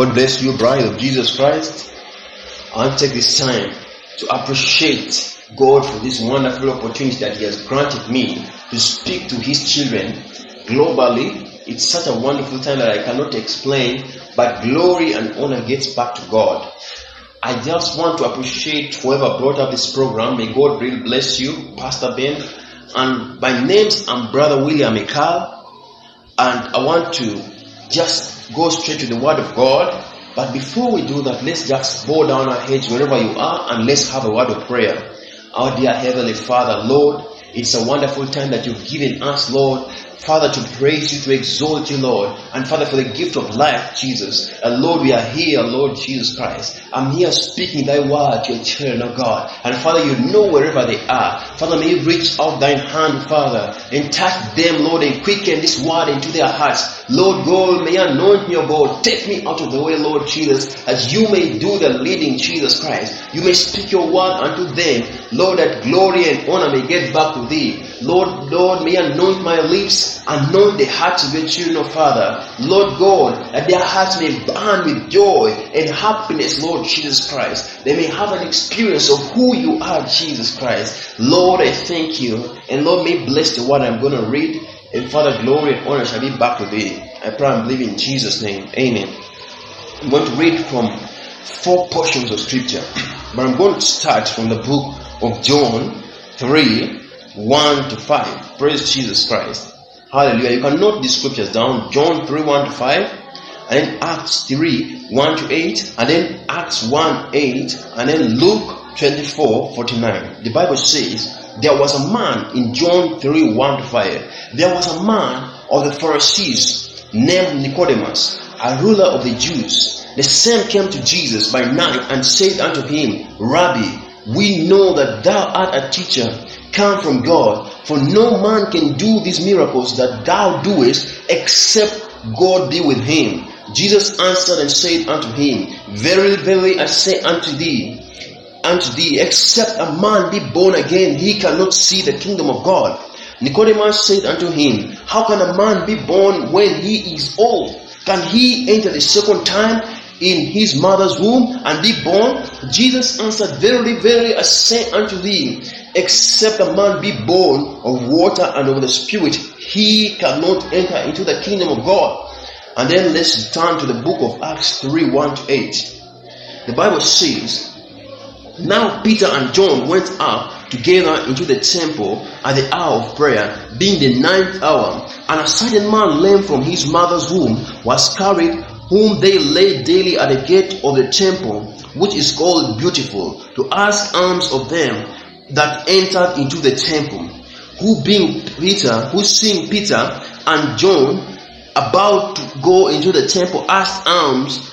God bless you, bride of Jesus Christ. I want to take this time to appreciate God for this wonderful opportunity that He has granted me to speak to His children globally. It's such a wonderful time that I cannot explain, but glory and honor gets back to God. I just want to appreciate whoever brought up this program. May God really bless you, Pastor Ben. And my name's I'm Brother William Ekal, and I want to just go straight to the Word of God. But before we do that, let's just bow down our heads wherever you are and let's have a word of prayer. Our dear Heavenly Father, Lord, it's a wonderful time that you've given us, Lord. Father, to praise you, to exalt you, Lord. And Father, for the gift of life, Jesus. And Lord, we are here, Lord Jesus Christ. I'm here speaking thy word to your children, oh God. And Father, you know wherever they are. Father, may you reach out thine hand, Father, and touch them, Lord, and quicken this word into their hearts. Lord God, may you anoint me, oh God. Take me out of the way, Lord Jesus, as you may do the leading, Jesus Christ. You may speak your word unto them, Lord, that glory and honor may get back to thee. Lord, may you anoint my lips, anoint the hearts of your children, oh Father. Lord God, that their hearts may burn with joy and happiness, Lord Jesus Christ. They may have an experience of who you are, Jesus Christ. Lord, I thank you. And Lord, may bless the word I'm going to read. And Father, glory and honor shall be back to thee. I pray and believe in Jesus' name. Amen. I'm going to read from 4 portions of scripture. But I'm going to start from the book of John 3, 1 to 5. Praise Jesus Christ. Hallelujah. You can note these scriptures down. John 3, 1 to 5. And then Acts 3, 1 to 8. And then Acts 1, 8. And then Luke 24, 49. The Bible says, there was a man in John 3, 1 to 5. There was a man of the Pharisees named Nicodemus, a ruler of the Jews. The same came to Jesus by night and said unto him, Rabbi, we know that thou art a teacher come from God, for no man can do these miracles that thou doest except God be with him. Jesus answered and said unto him, Verily, verily, I say unto thee, except a man be born again, he cannot see the kingdom of God. Nicodemus said unto him, How can a man be born when he is old? Can he enter the second time in his mother's womb and be born? Jesus answered, Verily, verily, I say unto thee, except a man be born of water and of the Spirit, he cannot enter into the kingdom of God. And then let's turn to the book of Acts 3, 1 to 8. The Bible says, Now Peter and John went up together into the temple at the hour of prayer, being the 9th hour. And a certain man lame from his mother's womb was carried, whom they laid daily at the gate of the temple, which is called Beautiful, to ask alms of them that entered into the temple. Who seeing Peter and John about to go into the temple, asked alms,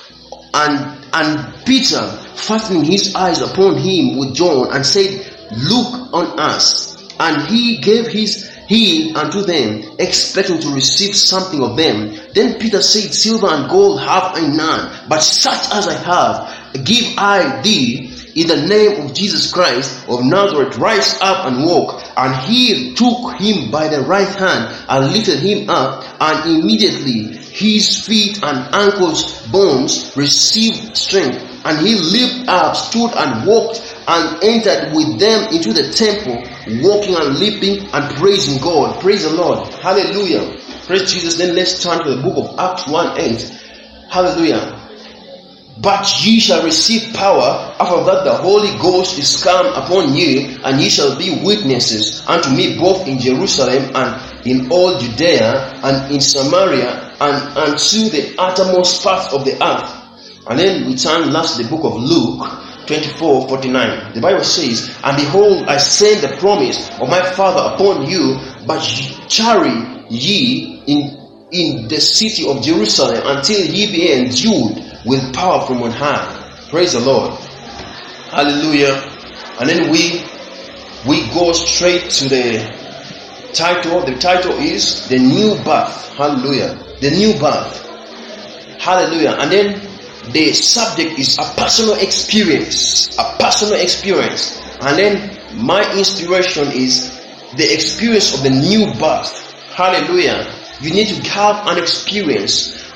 and Peter, fastening his eyes upon him with John, and said, Look on us. And he gave his heed unto them, expecting to receive something of them. Then Peter said, Silver and gold have I none, but such as I have, give I thee. In the name of Jesus Christ of Nazareth, rise up and walk. And he took him by the right hand and lifted him up, and immediately his feet and ankles bones received strength. And he leaped up, stood and walked, and entered with them into the temple, walking and leaping and praising God. Praise the Lord. Hallelujah. Praise Jesus. Then let's turn to the book of Acts 1, 8. Hallelujah. But ye shall receive power after that the Holy Ghost is come upon you, and ye shall be witnesses unto me both in Jerusalem and in all Judea and in Samaria and unto the uttermost parts of the earth. And then we turn last to the book of Luke 24, 49. The Bible says, And behold, I send the promise of my Father upon you, but tarry ye in the city of Jerusalem until ye be endued with power from on high. Praise the Lord. Hallelujah. And then we go straight to the title. The title is The New Birth. Hallelujah. The New Birth. Hallelujah. And then the subject is a personal experience. A personal experience. And then my inspiration is the experience of the new birth. Hallelujah. You need to have an experience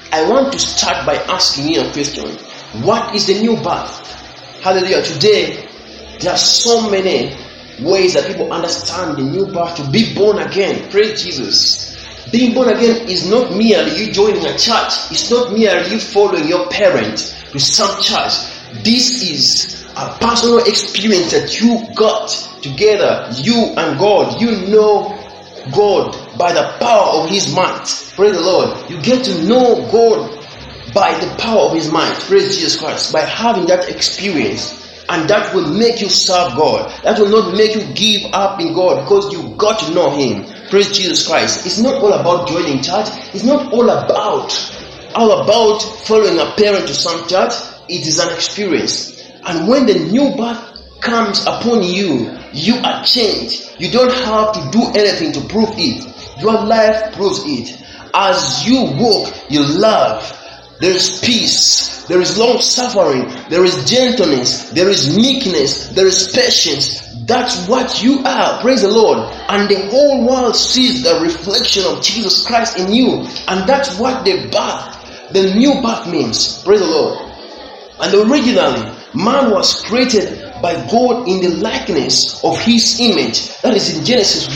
I want to start by asking you a question. What is the new birth? Hallelujah. Today, there are so many ways that people understand the new birth, to be born again. Praise Jesus. Being born again is not merely you joining a church. It's not merely you following your parents to some church. This is a personal experience that you got together, you and God. You know God by the power of His might. Praise the Lord. You get to know God by the power of His might. Praise Jesus Christ. By having that experience. And that will make you serve God. That will not make you give up in God, because you got to know Him. Praise Jesus Christ. It's not all about joining church. It's not all about following a parent to some church. It is an experience. And when the new birth comes upon you, you are changed. You don't have to do anything to prove it. Your life proves it. As you walk, you love. There is peace, there is long suffering, there is gentleness, there is meekness, there is patience. That's what you are. Praise the Lord. And the whole world sees the reflection of Jesus Christ in you. And that's what the new birth means. Praise the Lord. And originally, man was created by God in the likeness of His image. That is in Genesis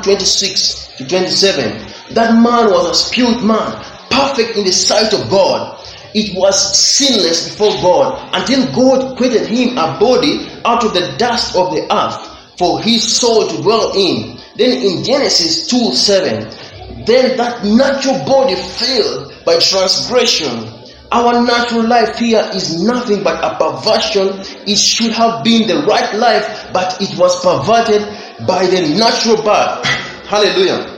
1:26 to 27. That man was a spirit man, perfect in the sight of God. It was sinless before God until God created him a body out of the dust of the earth for his soul to dwell in. Then in Genesis 2:7, then that natural body fell by transgression. Our natural life here is nothing but a perversion. It should have been the right life, but it was perverted by the natural birth. Hallelujah.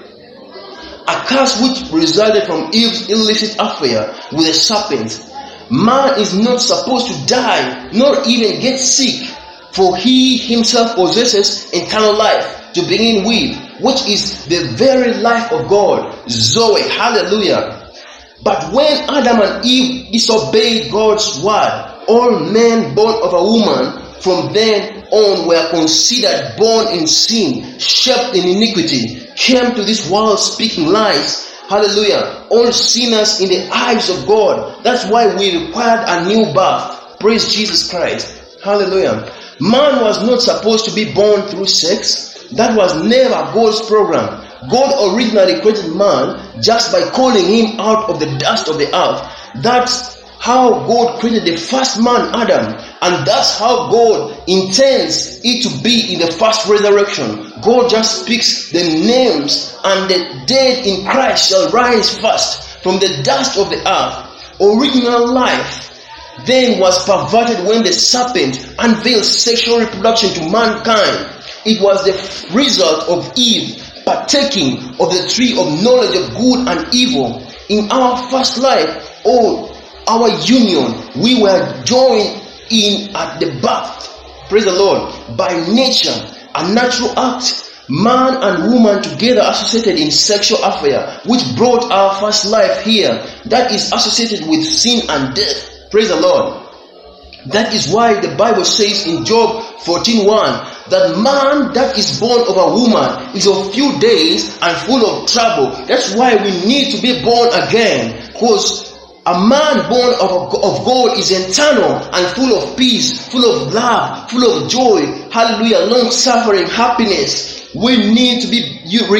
A curse which resulted from Eve's illicit affair with the serpent. Man is not supposed to die, nor even get sick, for he himself possesses eternal life to begin with, which is the very life of God, Zoe. Hallelujah. But when Adam and Eve disobeyed God's word, all men born of a woman from then on were considered born in sin, shaped in iniquity, came to this world speaking lies. Hallelujah. All sinners in the eyes of God. That's why we required a new birth. Praise Jesus Christ. Hallelujah. Man was not supposed to be born through sex. That was never God's program. God originally created man just by calling him out of the dust of the earth. That's how God created the first man, Adam. And that's how God intends it to be in the first resurrection. God just speaks the names, and the dead in Christ shall rise first from the dust of the earth. Original life then was perverted when the serpent unveiled sexual reproduction to mankind. It was the result of Eve partaking of the tree of knowledge of good and evil. In our first life, our union, we were joined in at the birth. Praise the Lord. By nature, a natural act, man and woman together associated in sexual affair, which brought our first life here. That is associated with sin and death. Praise the Lord. That is why the Bible says in Job 14:1 that man that is born of a woman is of few days and full of trouble. That's why we need to be born again, because a man born of God is eternal and full of peace, full of love, full of joy. Hallelujah. Long suffering, happiness. We need to be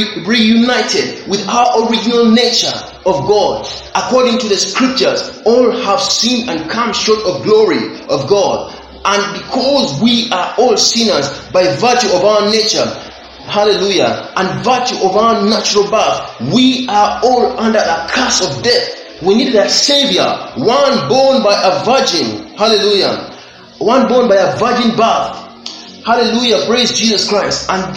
reunited with our original nature of God. According to the scriptures, all have sinned and come short of glory of God. And because we are all sinners by virtue of our nature, hallelujah, and virtue of our natural birth, we are all under a curse of death. We needed a savior, one born by a virgin. Hallelujah. One born by a virgin birth. Hallelujah. Praise Jesus Christ. And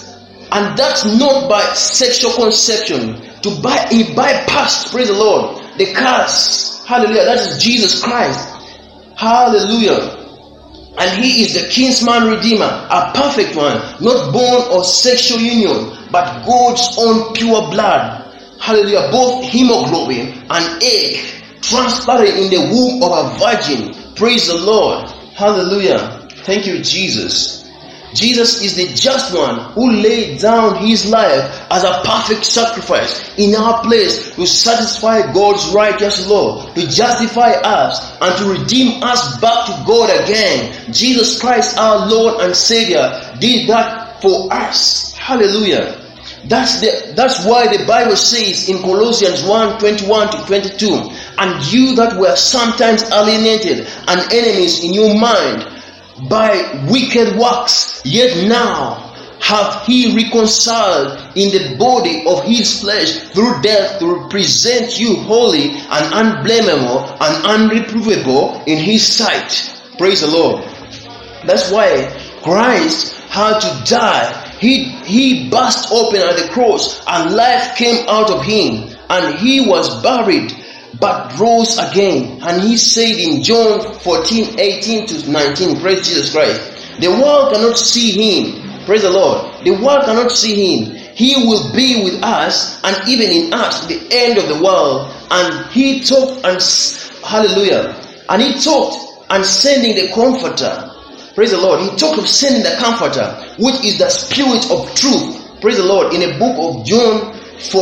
that's not by sexual conception. He bypassed, praise the Lord, the curse. Hallelujah. That is Jesus Christ. Hallelujah. And he is the kinsman redeemer, a perfect one, not born of sexual union, but God's own pure blood. Hallelujah. Both hemoglobin and egg transplanted in the womb of a virgin. Praise the Lord. Hallelujah. Thank you, Jesus. Jesus is the just one who laid down his life as a perfect sacrifice in our place to satisfy God's righteous law, to justify us and to redeem us back to God again. Jesus Christ, our Lord and Savior, did that for us. Hallelujah. That's why the Bible says in Colossians 1:21-22, and you that were sometimes alienated and enemies in your mind by wicked works, yet now hath he reconciled in the body of his flesh through death to present you holy and unblameable and unreprovable in his sight. Praise the Lord. That's why Christ had to die. He burst open at the cross and life came out of him, and he was buried but rose again. And he said in John 14:18-19, praise Jesus Christ, the world cannot see him. Praise the Lord. The world cannot see him. He will be with us and even in us the end of the world. And he talked and hallelujah. And he talked and sending the Comforter. Praise the Lord. He talked of sending the Comforter, which is the Spirit of truth. Praise the Lord. In the book of John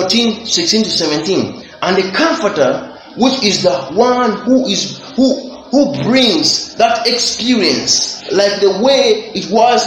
14:16-17. And the Comforter, which is the one who brings that experience, like the way it was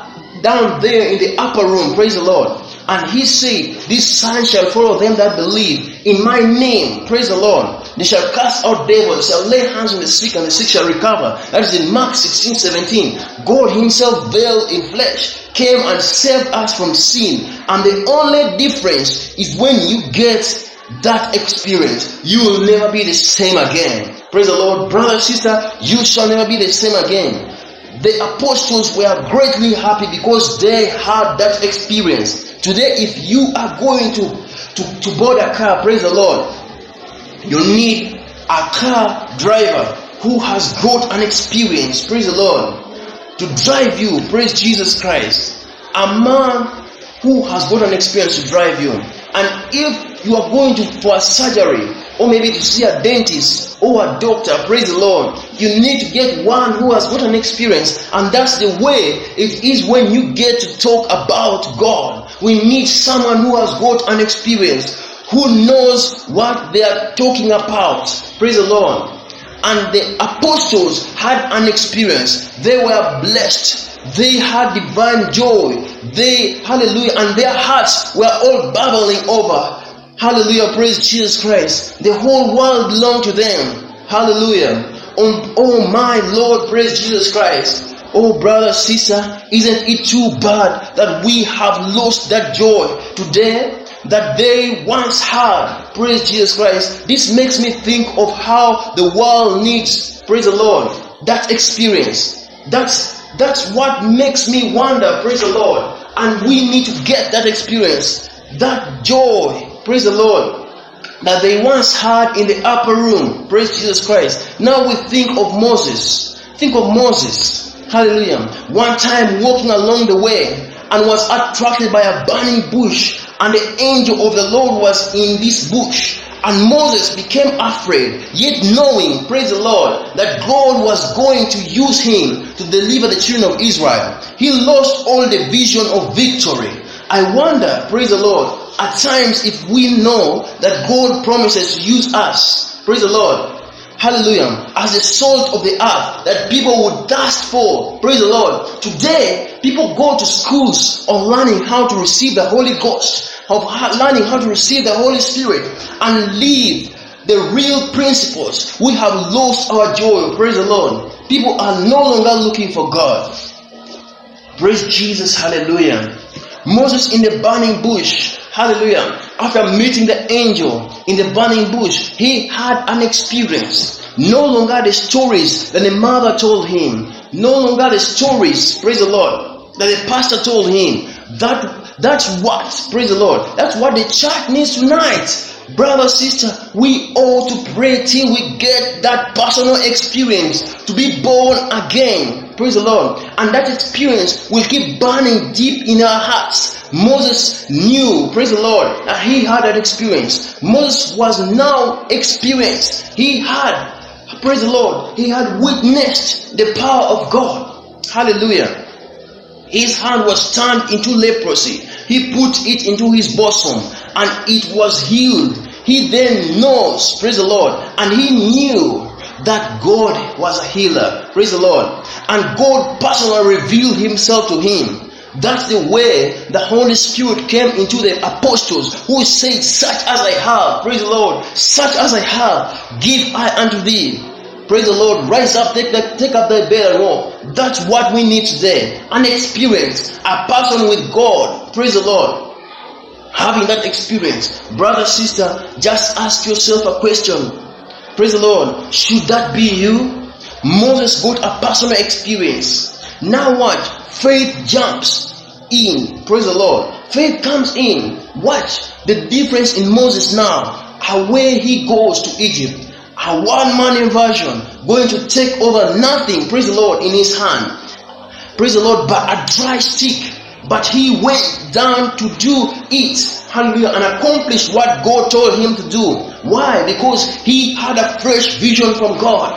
down there in the upper room. Praise the Lord. And he said, this sign shall follow them that believe in my name. Praise the Lord. They shall cast out devils, shall lay hands on the sick, and the sick shall recover. That is in Mark 16:17. God himself veiled in flesh came and saved us from sin. And the only difference is when you get that experience, you will never be the same again. Praise the Lord. Brother, sister, you shall never be the same again. The apostles were greatly happy because they had that experience. Today, if you are going to board a car, praise the Lord, you need a car driver who has got an experience, praise the Lord, to drive you. Praise Jesus Christ. A man who has got an experience to drive you. And if you are going for a surgery, or maybe to see a dentist or a doctor, praise the Lord, you need to get one who has got an experience. And that's the way it is when you get to talk about God. We need someone who has got an experience, who knows what they are talking about. Praise the Lord. And the apostles had an experience. They were blessed. They had divine joy. Hallelujah, and their hearts were all bubbling over. Hallelujah, praise Jesus Christ. The whole world belonged to them. Hallelujah. Oh my Lord, praise Jesus Christ. Oh brother, sister, isn't it too bad that we have lost that joy today that they once had? Praise Jesus Christ. This makes me think of how the world needs, praise the Lord, that experience. That's what makes me wonder, praise the Lord. And we need to get that experience, that joy, praise the Lord, that they once had in the upper room. Praise Jesus Christ. Now we think of Moses. Think of Moses. Hallelujah. One time walking along the way and was attracted by a burning bush, and the angel of the Lord was in this bush. And Moses became afraid, yet knowing, praise the Lord, that God was going to use him to deliver the children of Israel. He lost all the vision of victory. I wonder, praise the Lord, at times if we know that God promises to use us, praise the Lord, hallelujah, as the salt of the earth that people would thirst for, praise the Lord. Today, people go to schools of learning how to receive the Holy Ghost, of learning how to receive the Holy Spirit and live the real principles. We have lost our joy, praise the Lord. People are no longer looking for God. Praise Jesus, hallelujah. Moses in the burning bush, hallelujah, after meeting the angel in the burning bush, he had an experience. No longer the stories that the mother told him, no longer the stories, praise the Lord, that the pastor told him. That's what, praise the Lord, that's what the church needs tonight. Brother, sister, we ought to pray till we get that personal experience to be born again. Praise the Lord. And that experience will keep burning deep in our hearts. Moses knew, praise the Lord, that he had that experience. Moses was now experienced. He had, praise the Lord, he had witnessed the power of God. Hallelujah. His hand was turned into leprosy. He put it into his bosom and it was healed. He then knows, praise the Lord, and he knew that God was a healer, praise the Lord, and God personally revealed himself to him. That's the way the Holy Spirit came into the apostles who said, such as I have, praise the Lord, such as I have, give I unto thee. Praise the Lord, rise up, take up thy bed and walk. That's what we need today. An experience, a person with God, praise the Lord. Having that experience, brother, sister, just ask yourself a question. Praise the Lord, should that be you? Moses got a personal experience. Now what? Faith jumps in. Praise the Lord. Faith comes in. Watch the difference in Moses now. Away he goes to Egypt. A one-man invasion, going to take over nothing, praise the Lord, in his hand. Praise the Lord, but a dry stick. But he went down to do it, hallelujah, and accomplish what God told him to do. Why? Because he had a fresh vision from God.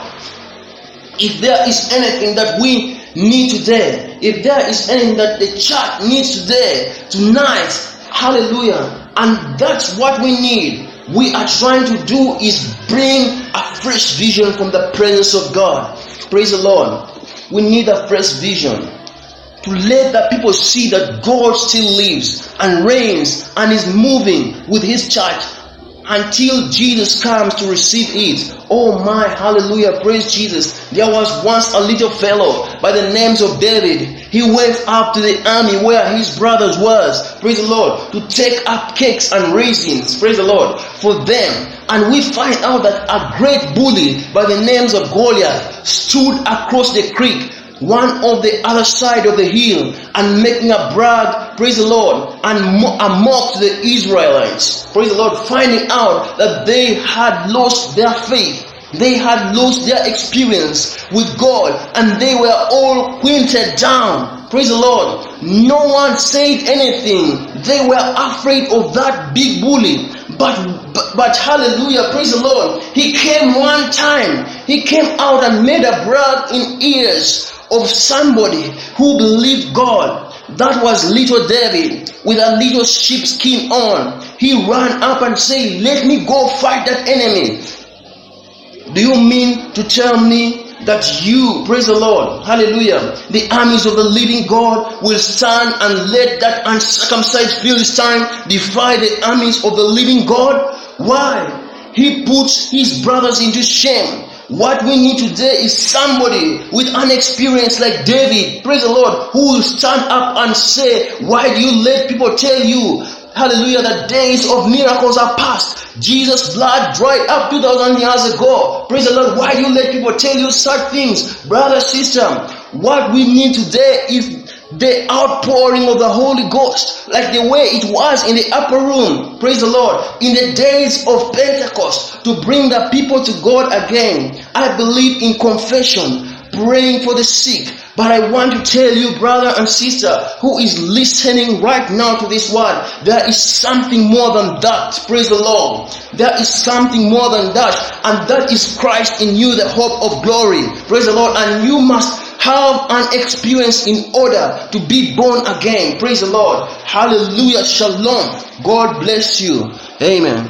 If there is anything that we need today, if there is anything that the church needs today, tonight, hallelujah, and that's what we need. We are trying to do is bring a fresh vision from the presence of God. Praise the Lord. We need a fresh vision to let the people see that God still lives and reigns and is moving with his church until Jesus comes to receive it. Oh my, hallelujah, praise Jesus. There was once a little fellow by the names of David. He went up to the army where his brothers was, praise the Lord, to take up cakes and raisins, praise the Lord, for them. And we find out that a great bully by the names of Goliath stood across the creek, one on the other side of the hill, and making a brag, praise the Lord, and a mock to the Israelites, praise the Lord, finding out that they had lost their faith. They had lost their experience with God, and they were all quinted down. Praise the Lord. No one said anything. They were afraid of that big bully. But hallelujah, praise the Lord. He came one time. He came out and made a brag in ears of somebody who believed God. That was little David with a little sheepskin on. He ran up and said, let me go fight that enemy. Do you mean to tell me that you, praise the Lord, hallelujah, the armies of the living God will stand and let that uncircumcised Philistine defy the armies of the living God? Why? He puts his brothers into shame. What we need today is somebody with an experience like David, praise the Lord, who will stand up and say, why do you let people tell you, hallelujah, the days of miracles are past? Jesus' blood dried up 2,000 years ago. Praise the Lord. Why do you let people tell you such things? Brother, sister, what we need today is the outpouring of the Holy Ghost, like the way it was in the upper room, praise the Lord, in the days of Pentecost, to bring the people to God again. I believe in confession, praying for the sick. But I want to tell you, brother and sister, who is listening right now to this word, there is something more than that. Praise the Lord. There is something more than that. And that is Christ in you, the hope of glory. Praise the Lord. And you must have an experience in order to be born again. Praise the Lord. Hallelujah. Shalom. God bless you. Amen.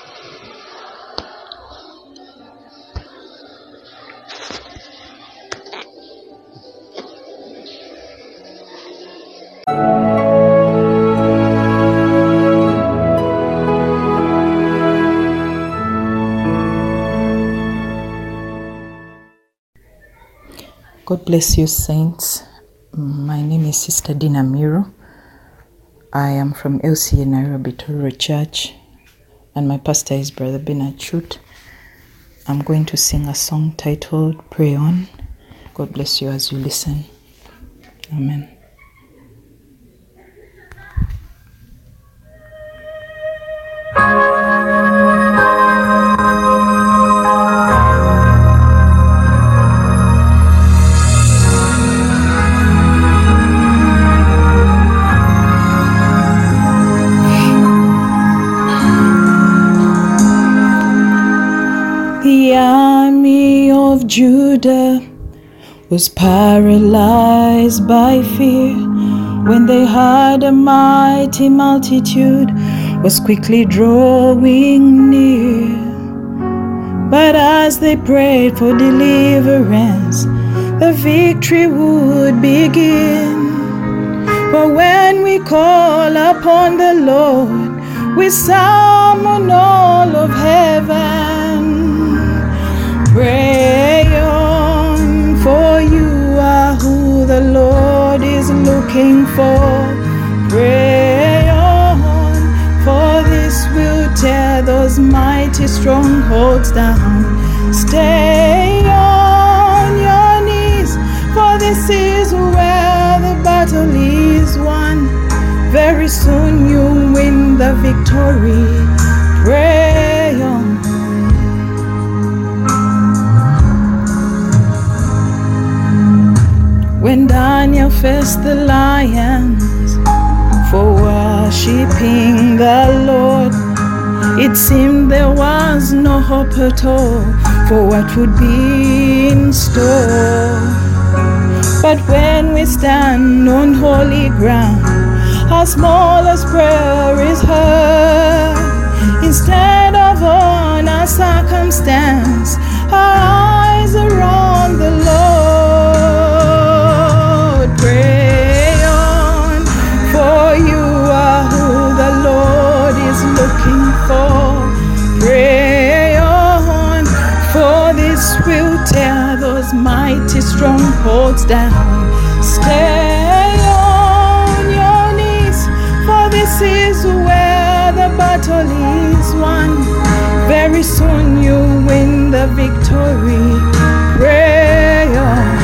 God bless you, saints. My name is Sister Dina Miro. I am from LCA Nairobi Tororo Church, and my pastor is Brother Bernard Chut. I'm going to sing a song titled Pray On. God bless you as you listen. Amen. The army of Judah was paralyzed by fear when they heard a mighty multitude was quickly drawing near. But as they prayed for deliverance, the victory would begin. For when we call upon the Lord, we summon all of heaven. Pray on, for you are who the Lord is looking for. Pray on, for this will tear those mighty strongholds down. Stay on your knees, for this is where the battle is won. Very soon you win the victory. Pray on. When Daniel faced the lions for worshiping the Lord, it seemed there was no hope at all for what would be in store. But when we stand on holy ground, our smallest prayer is heard. Instead of on our circumstance, our eyes are on the Lord. Pray on, for you are who the Lord is looking for. Pray on, for this will tear those mighty strongholds down. Stay on your knees, for this is where the battle is won. Very soon you win the victory. Pray on.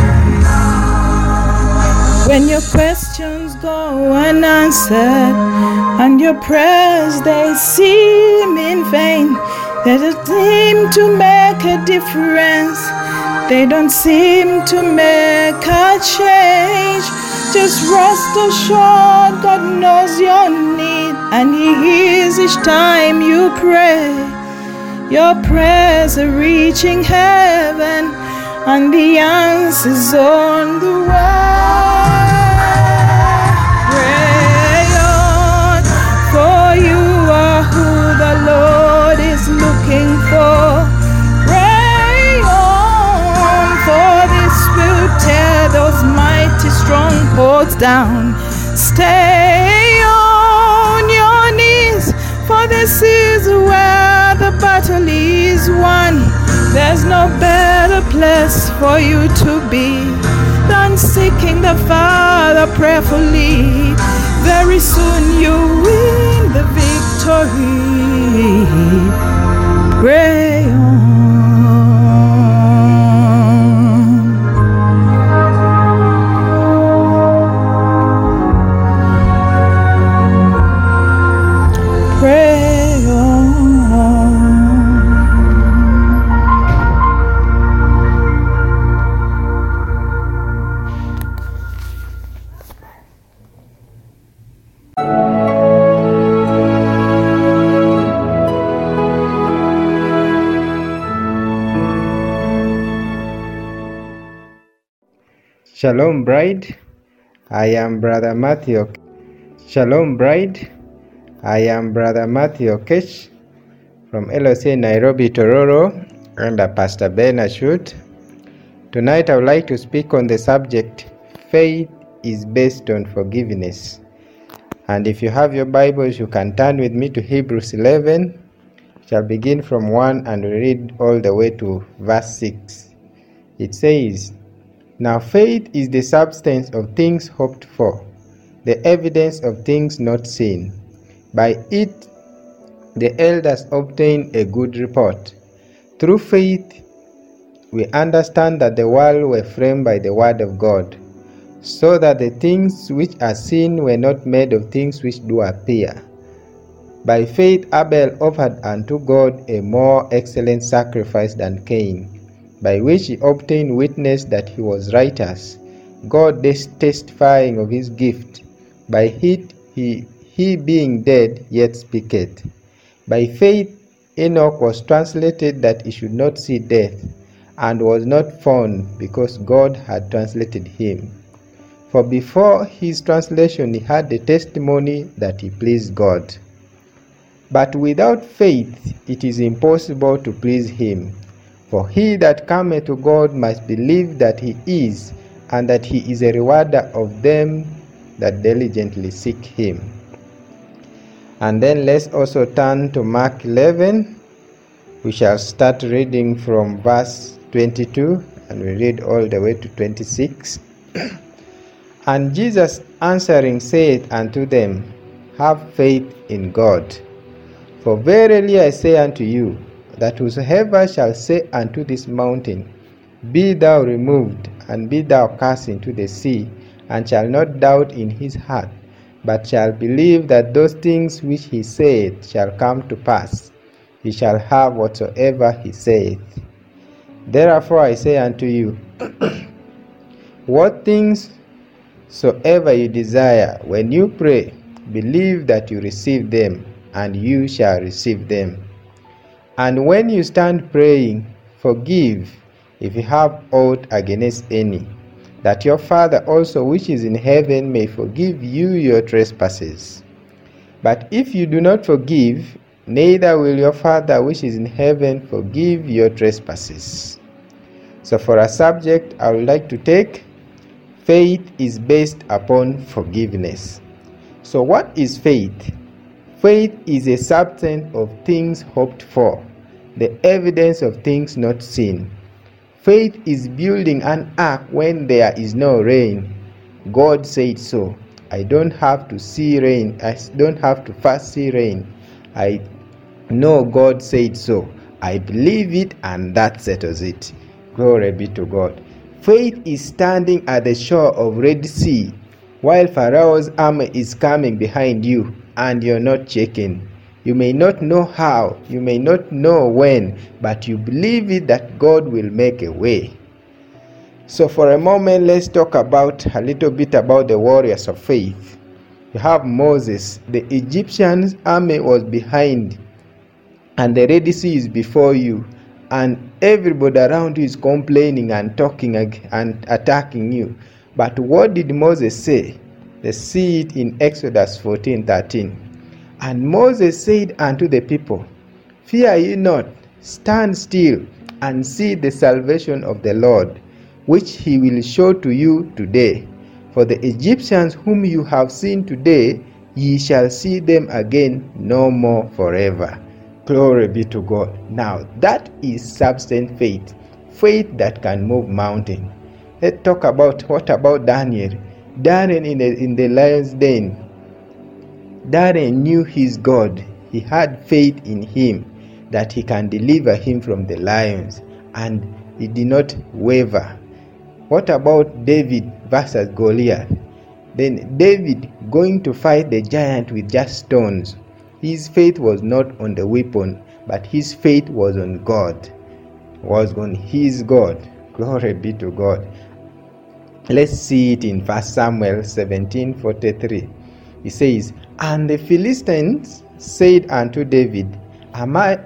When your questions go unanswered and your prayers they seem in vain, they don't seem to make a difference, they don't seem to make a change, just rest assured God knows your need and He hears each time you pray. Your prayers are reaching heaven and the answer's on the way. Pray on, for you are who the Lord is looking for. Pray on, for this will tear those mighty strongholds down. Stay on your knees, for this is where the battle is won. There's no better place for you to be than seeking the Father prayerfully. Very soon you win the victory. Pray on. Pray on. Shalom, bride. I am Brother Matthew. Shalom, bride. I am Brother Matthew Okesh from LOC Nairobi, Tororo, under Pastor Ben Ashut. Tonight I would like to speak on the subject, faith is based on forgiveness. And if you have your Bibles, you can turn with me to Hebrews 11. Shall begin from 1 and read all the way to verse 6. It says, "Now faith is the substance of things hoped for, the evidence of things not seen. By it the elders obtained a good report. Through faith we understand that the world were framed by the word of God, so that the things which are seen were not made of things which do appear. By faith Abel offered unto God a more excellent sacrifice than Cain, by which he obtained witness that he was righteous, God testifying of his gift. By it he being dead yet speaketh. By faith Enoch was translated that he should not see death, and was not found, because God had translated him. For before his translation he had the testimony that he pleased God. But without faith it is impossible to please him. For he that cometh to God must believe that he is, and that he is a rewarder of them that diligently seek him. And then let's also turn to Mark 11. We shall start reading from verse 22 and we read all the way to 26. And Jesus answering said unto them, Have faith in God. For verily I say unto you, that whosoever shall say unto this mountain, Be thou removed, and be thou cast into the sea, and shall not doubt in his heart, but shall believe that those things which he saith shall come to pass, he shall have whatsoever he saith. Therefore I say unto you, what things soever you desire, when you pray, believe that you receive them, and you shall receive them. And when you stand praying, forgive if you have aught against any, that your Father also which is in heaven may forgive you your trespasses. But if you do not forgive, neither will your Father which is in heaven forgive your trespasses. So for a subject I would like to take, faith is based upon forgiveness. So what is faith? Faith is a substance of things hoped for, the evidence of things not seen. Faith is building an ark when there is no rain. God said so. I don't have to see rain. I don't have to first see rain. I know God said so. I believe it, and that settles it. Glory be to God. Faith is standing at the shore of Red Sea while Pharaoh's army is coming behind you, and you're not shaken. You may not know how, you may not know when, but you believe it that God will make a way. So for a moment, let's talk about a little bit about the warriors of faith. You have Moses. The Egyptian army was behind, and the Red Sea is before you, and everybody around you is complaining and talking and attacking you. But what did Moses say? Let's see it in Exodus 14:13. And Moses said unto the people, Fear ye not, stand still, and see the salvation of the Lord, which he will show to you today. For the Egyptians whom you have seen today, ye shall see them again no more forever. Glory be to God. Now that is substance faith, faith that can move mountain. Let's talk about, what about Daniel? Daniel in the lion's den. Daniel knew his God. He had faith in him that he can deliver him from the lions, and he did not waver. What about David versus Goliath? Then David going to fight the giant with just stones. His faith was not on the weapon, but his faith was on God, was on his God. Glory be to God. Let's see it in 1 Samuel 17:43. He says, And the Philistines said unto David, Am I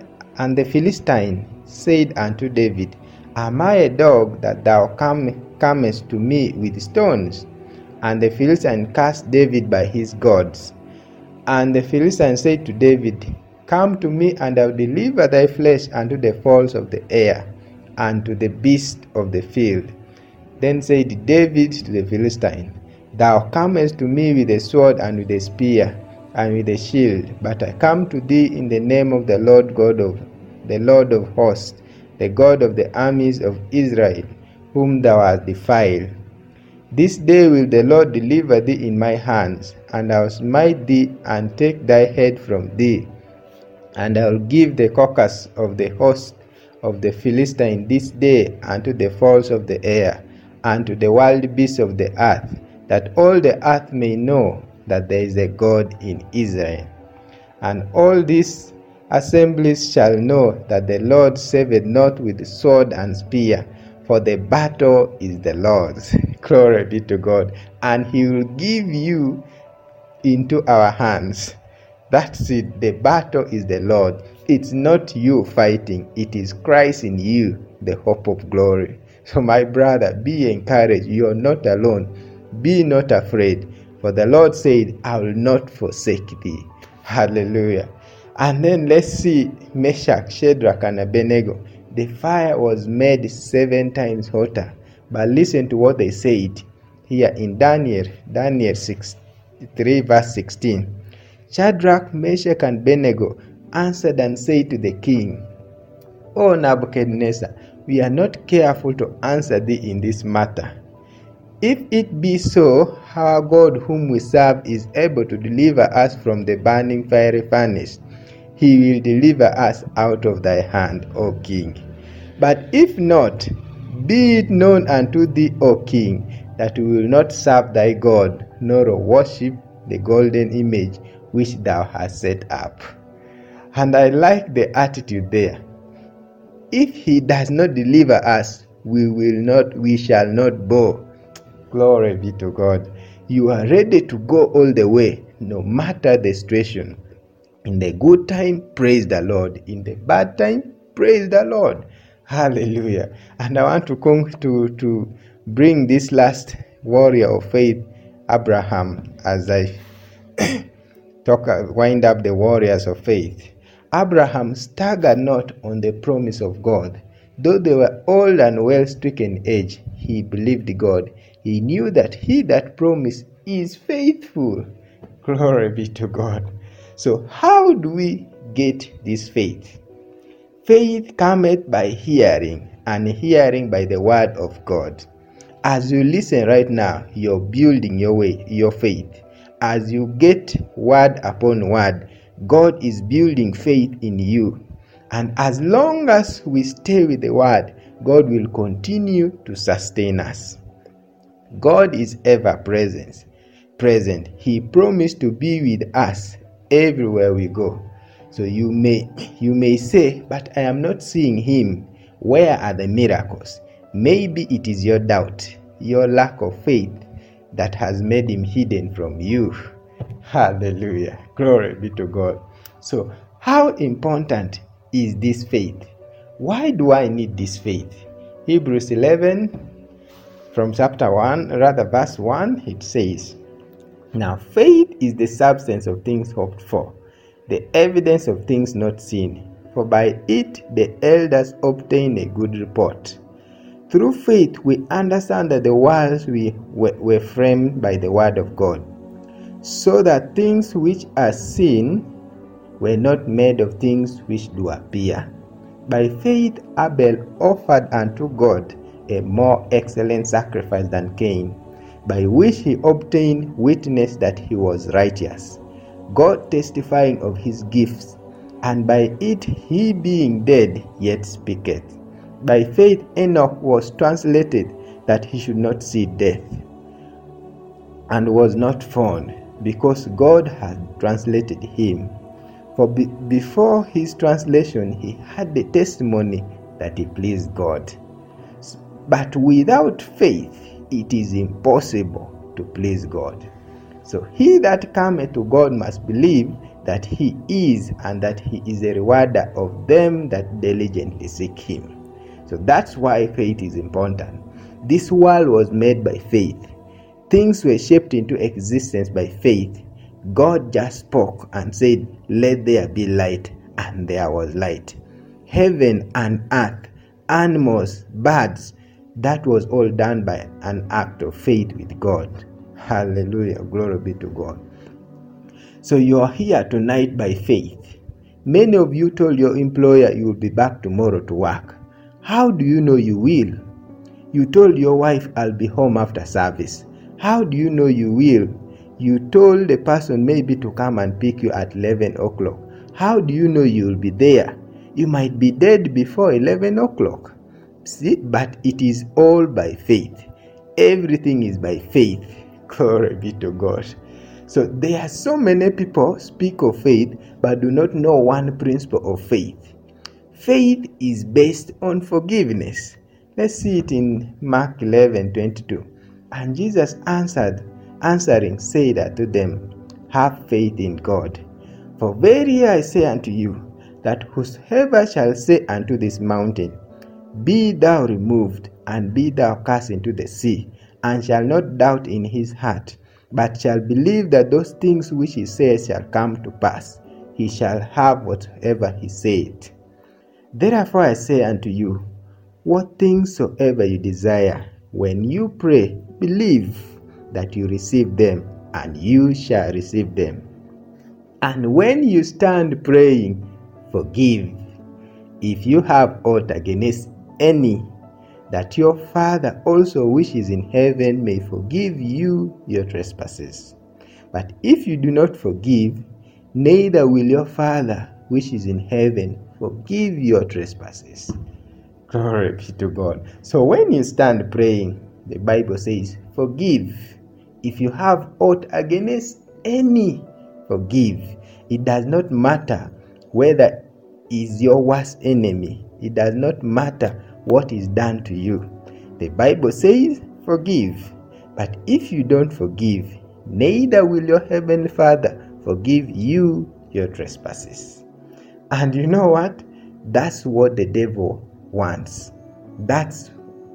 a dog that thou comest to me with stones? And the Philistine cast David by his gods. And the Philistine said to David, Come to me, and I will deliver thy flesh unto the fowls of the air, and to the beasts of the field. Then said David to the Philistine, Thou comest to me with a sword and with a spear and with a shield, but I come to thee in the name of the Lord God of the Lord of hosts, the God of the armies of Israel, whom thou hast defiled. This day will the Lord deliver thee in my hands, and I will smite thee and take thy head from thee. And I will give the carcass of the host of the Philistine this day unto the fowls of the air, and to the wild beasts of the earth, that all the earth may know that there is a God in Israel. And all these assemblies shall know that the Lord saveth not with sword and spear, for the battle is the Lord's. Glory be to God. And he will give you into our hands. That's it. The battle is the Lord. It's not you fighting. It is Christ in you, the hope of glory. So my brother, be encouraged. You are not alone. Be not afraid, for the Lord said, I will not forsake thee. Hallelujah. And then let's see Meshach, Shadrach, and Abednego. The fire was made 7 times hotter. But listen to what they said here in Daniel 3 verse 16. Shadrach, Meshach, and Abednego answered and said to the king, O Nebuchadnezzar, we are not careful to answer thee in this matter. If it be so, our God whom we serve is able to deliver us from the burning fiery furnace. He will deliver us out of thy hand, O king. But if not, be it known unto thee, O king, that we will not serve thy God, nor worship the golden image which thou hast set up. And I like the attitude there. If he does not deliver us, we shall not bow. Glory be to God. You are ready to go all the way, no matter the situation. In the good time, praise the Lord. In the bad time, praise the Lord. Hallelujah. And I want to bring this last warrior of faith, Abraham, as I wind up the warriors of faith. Abraham staggered not on the promise of God. Though they were old and well stricken in age, he believed God. He knew that he that promised is faithful. Glory be to God. So how do we get this faith? Faith cometh by hearing, and hearing by the word of God. As you listen right now, you're building your faith. As you get word upon word, God is building faith in you. And as long as we stay with the word, God will continue to sustain us. God is ever present. He promised to be with us everywhere we go. So you may say, but I am not seeing him. Where are the miracles? Maybe it is your doubt, your lack of faith that has made him hidden from you. Hallelujah. Glory be to God. So how important is this faith? Why do I need this faith? Hebrews 11 from verse 1, it says, Now faith is the substance of things hoped for, the evidence of things not seen. For by it the elders obtained a good report. Through faith we understand that the worlds were framed by the word of God, so that things which are seen were not made of things which do appear. By faith Abel offered unto God a more excellent sacrifice than Cain, by which he obtained witness that he was righteous, God testifying of his gifts, and by it he being dead yet speaketh. By faith Enoch was translated that he should not see death, and was not found, because God had translated him. For before his translation he had the testimony that he pleased God. But without faith it is impossible to please God. So he that cometh to God must believe that he is, and that he is a rewarder of them that diligently seek him. So that's why faith is important. This world was made by faith. Things were shaped into existence by faith. God just spoke and said, let there be light, and there was light. Heaven and earth, animals, birds, that was all done by an act of faith with God. Hallelujah. Glory be to God. So you are here tonight by faith. Many of you told your employer you will be back tomorrow to work. How do you know you will? You told your wife, I'll be home after service. How do you know you will? You told the person maybe to come and pick you at 11 o'clock. How do you know you will be there? You might be dead before 11 o'clock. See, but it is all by faith. Everything is by faith. Glory be to God. So there are so many people speak of faith but do not know one principle of faith. Faith is based on forgiveness. Let's see it in Mark 11:22. And Jesus answering said unto them, Have faith in God. For verily I say unto you, that whosoever shall say unto this mountain, Be thou removed, and be thou cast into the sea, and shall not doubt in his heart, but shall believe that those things which he says shall come to pass, he shall have whatsoever he saith. Therefore I say unto you, what things soever you desire, when you pray, believe that you receive them, and you shall receive them. And when you stand praying, forgive, if you have aught against any, that your Father also which is in heaven may forgive you your trespasses. But if you do not forgive, neither will your Father which is in heaven forgive your trespasses. Glory be to God. So when you stand praying, the Bible says, forgive. If you have aught against any, forgive. It does not matter whether is your worst enemy. It does not matter what is done to you. The Bible says, forgive. But if you don't forgive, neither will your heavenly Father forgive you your trespasses. And you know what? That's what the devil wants. That's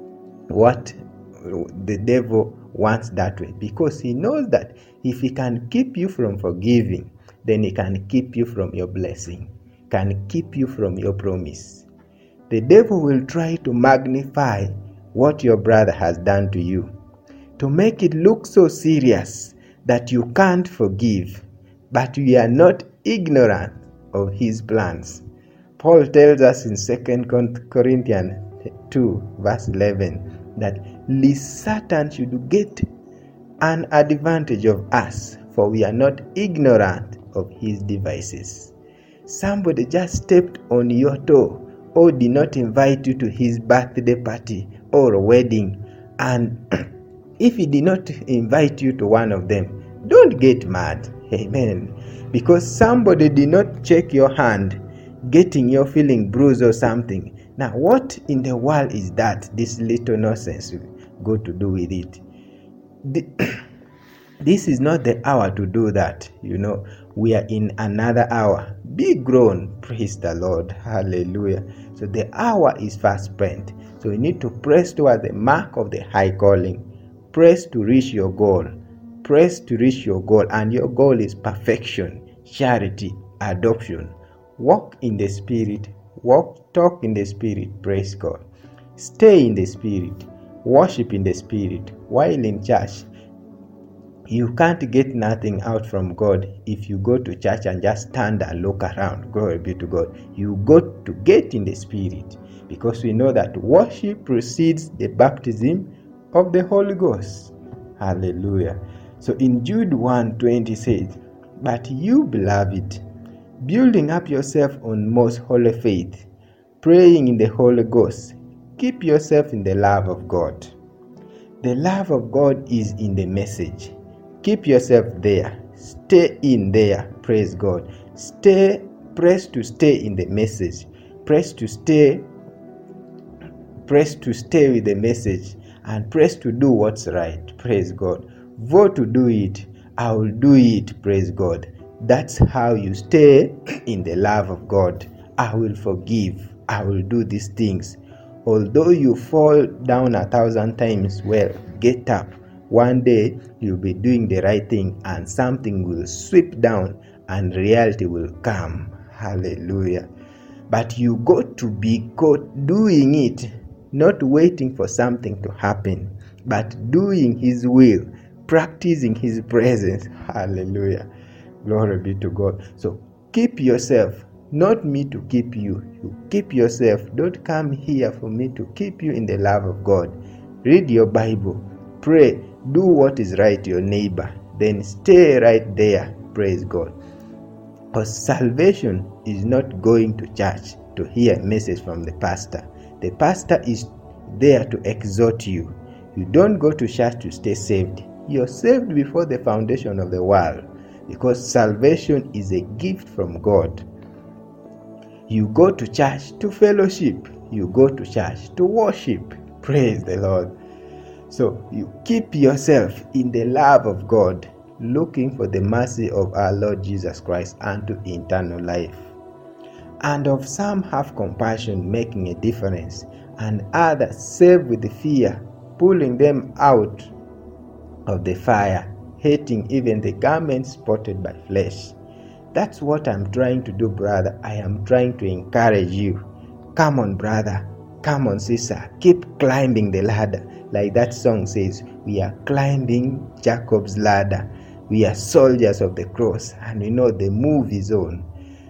what the devil wants that way, because he knows that if he can keep you from forgiving, then he can keep you from your blessing, can keep you from your promise. The devil will try to magnify what your brother has done to you, to make it look so serious that you can't forgive, but we are not ignorant of his plans. Paul tells us in 2 Corinthians 2 verse 11 that lest Satan should get an advantage of us, for we are not ignorant of his devices. Somebody just stepped on your toe or did not invite you to his birthday party or wedding, and if he did not invite you to one of them, don't get mad. Amen. Because somebody did not check your hand, getting your feeling bruised or something. Now, what in the world is that? This little nonsense you go to do with it. This is not the hour to do that. We are in another hour. Be grown. Praise the Lord. Hallelujah. So the hour is fast spent. So you need to press toward the mark of the high calling. Press to reach your goal. Press to reach your goal. And your goal is perfection, charity, adoption. Walk in the Spirit. Talk in the Spirit. Praise God. Stay in the Spirit. Worship in the Spirit. While in church, you can't get nothing out from God if you go to church and just stand and look around. Glory be to God. You got to get in the Spirit, because we know that worship precedes the baptism of the Holy Ghost. Hallelujah. So in Jude 1:20 says, but you, beloved, building up yourself on most holy faith, praying in the Holy Ghost, keep yourself in the love of God. The love of God is in the message. Keep yourself there. Stay in there. Praise God. Press to stay in the message. Press to stay with the message, and press to do what's right. Praise God. Vote to do it. I will do it. Praise God. That's how you stay in the love of God. I will forgive. I will do these things. Although you fall down 1,000 times, well, get up. One day you'll be doing the right thing, and something will sweep down and reality will come. Hallelujah. But you got to be caught doing it, not waiting for something to happen, but doing his will, practicing his presence. Hallelujah. Glory be to God. So keep yourself, not me to keep you. You keep yourself. Don't come here for me to keep you in the love of God. Read your Bible. Pray. Do what is right to your neighbor. Then stay right there. Praise God. Because salvation is not going to church to hear a message from the pastor. The pastor is there to exhort you. You don't go to church to stay saved. You're saved before the foundation of the world, because salvation is a gift from God. You go to church to fellowship. You go to church to worship. Praise the Lord. So you keep yourself in the love of God, looking for the mercy of our Lord Jesus Christ unto eternal life. And of some have compassion, making a difference, and others save with fear, pulling them out of the fire, hating even the garments spotted by flesh. That's what I'm trying to do, brother. I am trying to encourage you. Come on, brother. Come on, sister. Keep climbing the ladder. Like that song says, we are climbing Jacob's ladder. We are soldiers of the cross, and we know the move is on.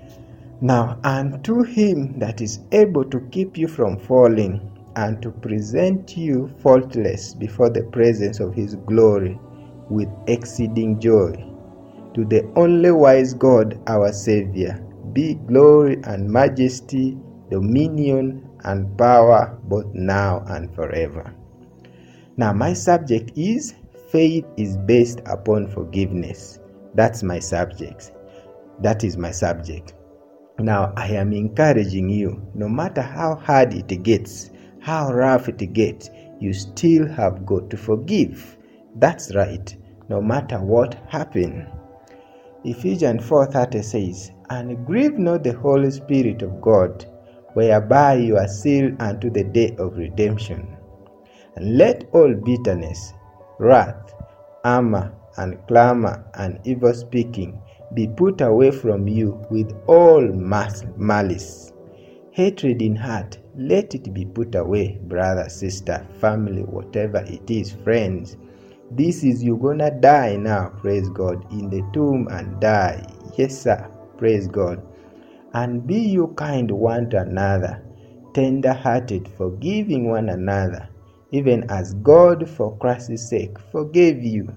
Now, unto him that is able to keep you from falling, and to present you faultless before the presence of his glory with exceeding joy. To the only wise God, our Savior, be glory and majesty, dominion and power, both now and forever. Now, my subject is faith is based upon forgiveness. That's my subject. That is my subject. Now, I am encouraging you, no matter how hard it gets, how rough it gets, you still have got to forgive. That's right, no matter what happened. Ephesians 4:30 says, and grieve not the Holy Spirit of God, whereby you are sealed unto the day of redemption. And let all bitterness, wrath, anger, and clamor, and evil speaking be put away from you with all malice. Hatred in heart, let it be put away, brother, sister, family, whatever it is, friends. This is you gonna die now, praise God, in the tomb and die. Yes, sir, praise God. And be you kind one to another, tender-hearted, forgiving one another, even as God for Christ's sake forgave you.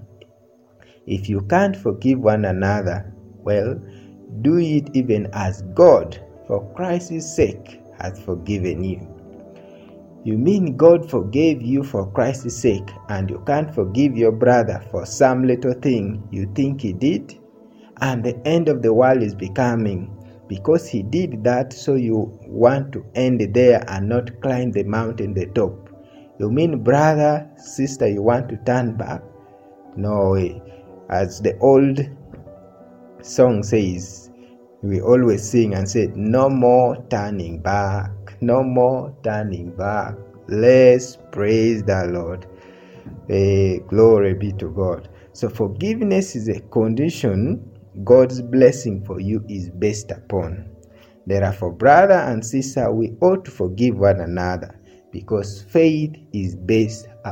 If you can't forgive one another, well, do it even as God for Christ's sake hath forgiven you. You mean God forgave you for Christ's sake, and you can't forgive your brother for some little thing you think he did? And the end of the world is becoming because he did that, so you want to end there and not climb the mountain, the top. You mean, brother, sister, you want to turn back? No way. As the old song says, we always sing and say, no more turning back, no more turning back. Let's praise the Lord. Glory be to God. So forgiveness is a condition God's blessing for you is based upon. Therefore, brother and sister, we ought to forgive one another because faith is based